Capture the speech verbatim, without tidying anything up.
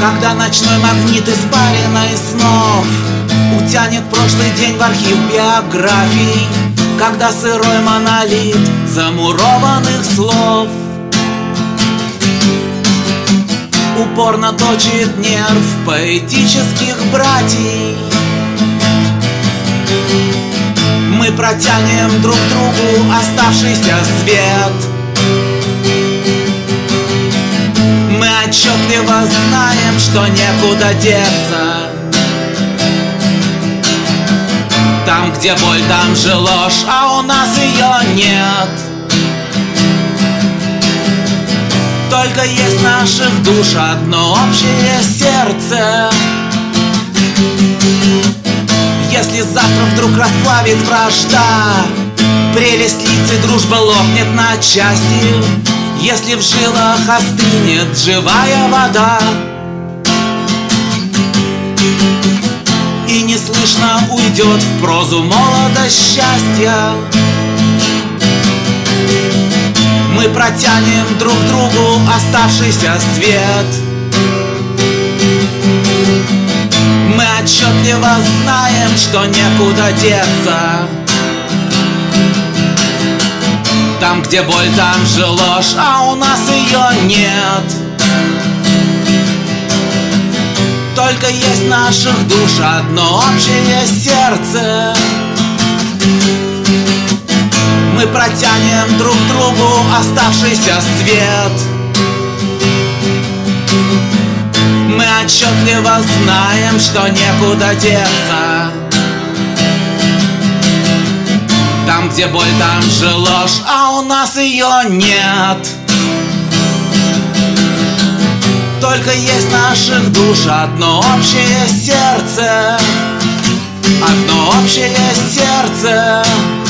Когда ночной магнит испаренный снов утянет прошлый день в архив биографий, когда сырой монолит замурованных слов упорно точит нерв поэтических братьев, мы протянем друг другу оставшийся свет. Мы отчетливо знаем, что некуда деться. Там, где боль, там же ложь, а у нас ее нет. Только есть в наших душ одно общее сердце. Если завтра вдруг расплавит вражда, прелесть лиц и дружба лопнет на части, если в жилах остынет живая вода, и неслышно уйдет в прозу молодость счастья, мы протянем друг другу оставшийся свет. Мы отчетливо знаем, что некуда деться. Там, где боль, там же ложь, а у нас ее нет. Только есть в наших душ одно общее сердце. Мы протянем друг другу оставшийся свет. Мы отчетливо знаем, что некуда деться. Там, где боль, там же ложь, а у нас ее нет. Только есть в наших душ одно общее сердце. Одно общее сердце.